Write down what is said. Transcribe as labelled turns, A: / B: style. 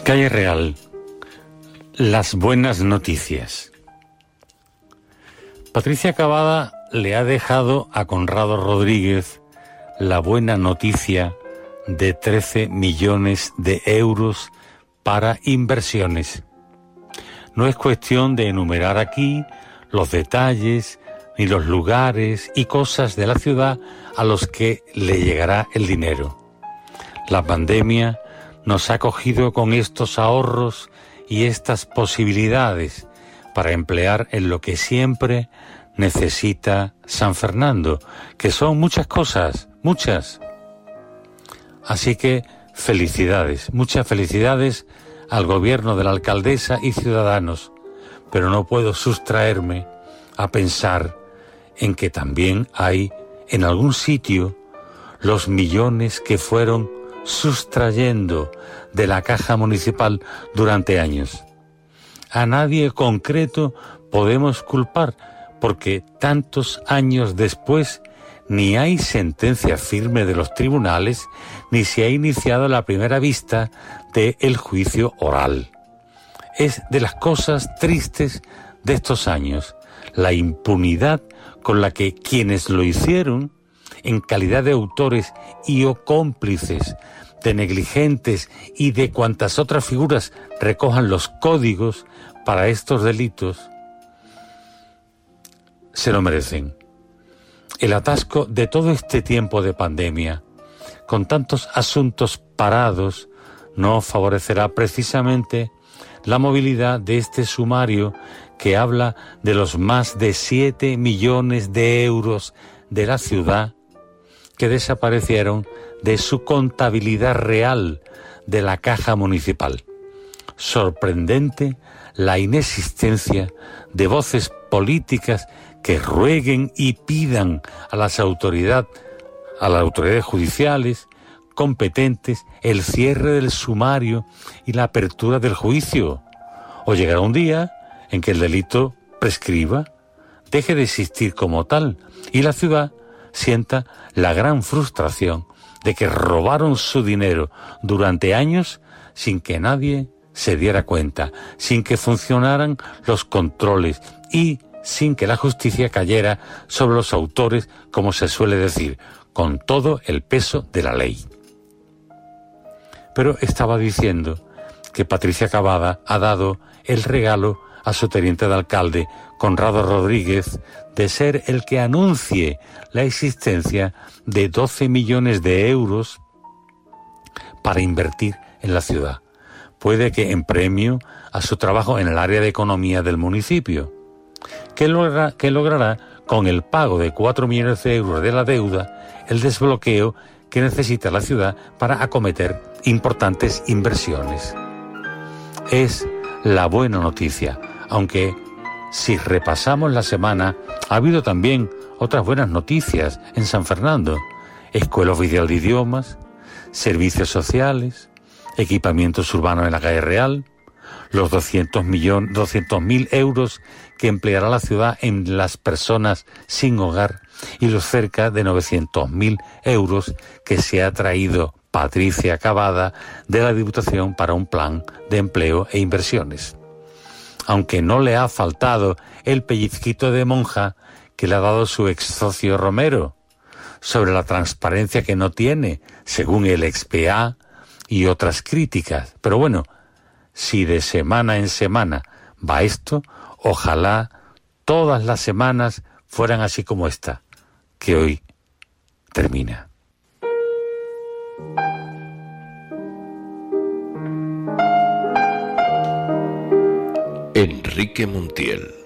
A: Calle Real, las buenas noticias. Patricia Cavada le ha dejado a Conrado Rodríguez la buena noticia de 13 millones de euros para inversiones. No es cuestión de enumerar aquí los detalles ni los lugares y cosas de la ciudad a los que le llegará el dinero. La pandemia nos ha cogido con estos ahorros y estas posibilidades para emplear en lo que siempre necesita San Fernando, que son muchas cosas, muchas. Así que felicidades, muchas felicidades al gobierno de la alcaldesa y ciudadanos, pero no puedo sustraerme a pensar en que también hay en algún sitio los millones que fueron sustrayendo de la caja municipal durante años. A nadie concreto podemos culpar, porque tantos años después ni hay sentencia firme de los tribunales, ni se ha iniciado la primera vista del juicio oral. Es de las cosas tristes de estos años, la impunidad con la que quienes lo hicieron, en calidad de autores y o cómplices, de negligentes y de cuantas otras figuras recojan los códigos para estos delitos, se lo merecen. El atasco de todo este tiempo de pandemia, con tantos asuntos parados, no favorecerá precisamente la movilidad de este sumario que habla de los más de 7 millones de euros de la ciudad que desaparecieron de su contabilidad real de la caja municipal. Sorprendente la inexistencia de voces políticas que rueguen y pidan a las autoridades judiciales competentes el cierre del sumario y la apertura del juicio. O llegará un día en que el delito prescriba, deje de existir como tal, y la ciudad sienta la gran frustración de que robaron su dinero durante años sin que nadie se diera cuenta, sin que funcionaran los controles y sin que la justicia cayera sobre los autores, como se suele decir, con todo el peso de la ley. Pero estaba diciendo que Patricia Cavada ha dado el regalo a su teniente de alcalde, Conrado Rodríguez, de ser el que anuncie la existencia de 12 millones de euros para invertir en la ciudad. Puede que en premio a su trabajo en el área de economía del municipio, que logrará con el pago de 4 millones de euros de la deuda el desbloqueo que necesita la ciudad para acometer importantes inversiones. Es la buena noticia, aunque si repasamos la semana, ha habido también otras buenas noticias en San Fernando: Escuela Oficial de Idiomas, servicios sociales, equipamientos urbanos en la calle Real, los 200.000 euros que empleará la ciudad en las personas sin hogar y los cerca de 900.000 euros que se ha traído Patricia Cavada de la Diputación para un plan de empleo e inversiones. Aunque no le ha faltado el pellizquito de monja que le ha dado su ex socio Romero sobre la transparencia que no tiene, según el ex-PA y otras críticas. Pero bueno, si de semana en semana va esto, ojalá todas las semanas fueran así como esta, que hoy termina.
B: Enrique Montiel.